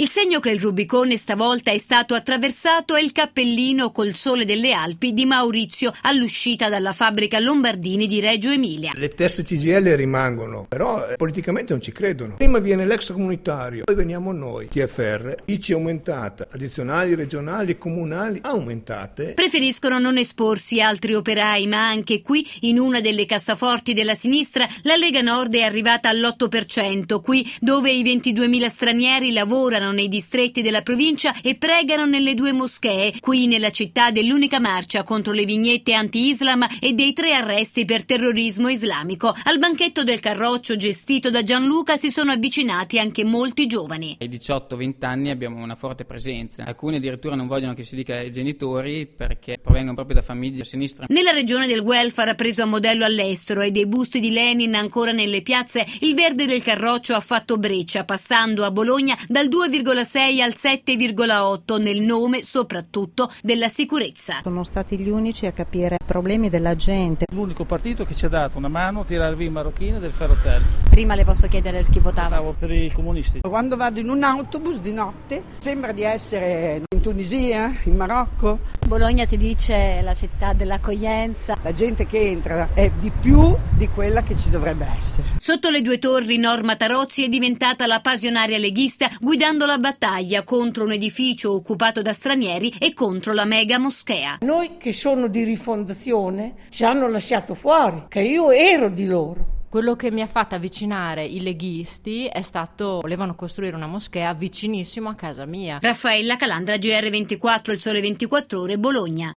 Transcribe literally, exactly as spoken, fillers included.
Il segno che il Rubicone stavolta è stato attraversato è il cappellino col sole delle Alpi di Maurizio all'uscita dalla fabbrica Lombardini di Reggio Emilia. Le teste C G I L rimangono, però eh, politicamente non ci credono. Prima viene l'extracomunitario, poi veniamo noi, T F R, I C I aumentata, addizionali regionali e comunali aumentate. Preferiscono non esporsi altri operai, ma anche qui, in una delle cassaforti della sinistra, la Lega Nord è arrivata all'otto per cento, qui dove i ventiduemila stranieri lavorano nei distretti della provincia e pregano nelle due moschee, qui nella città dell'unica marcia contro le vignette anti-Islam e dei tre arresti per terrorismo islamico. Al banchetto del Carroccio gestito da Gianluca si sono avvicinati anche molti giovani. Ai diciotto venti anni abbiamo una forte presenza, alcuni addirittura non vogliono che si dica ai genitori perché provengono proprio da famiglie a sinistra. Nella regione del welfare preso a modello all'estero e dei busti di Lenin ancora nelle piazze, il verde del Carroccio ha fatto breccia, passando a Bologna dal due virgola sei al sette virgola otto nel nome soprattutto della sicurezza. Sono stati gli unici a capire i problemi della gente. L'unico partito che ci ha dato una mano a tirare via i marocchini del Ferrotel. Prima le posso chiedere chi votava? Votavo per i comunisti. Quando vado in un autobus di notte sembra di essere in Tunisia, in Marocco. Bologna si dice la città dell'accoglienza. La gente che entra è di più di quella che ci dovrebbe essere. Sotto le due torri Norma Tarozzi è diventata la passionaria leghista guidando la battaglia contro un edificio occupato da stranieri e contro la mega moschea. Noi che sono di Rifondazione ci hanno lasciato fuori, che io ero di loro. Quello che mi ha fatto avvicinare i leghisti è stato, volevano costruire una moschea vicinissimo a casa mia. Raffaella Calandra, G R ventiquattro, Il Sole ventiquattro Ore, Bologna.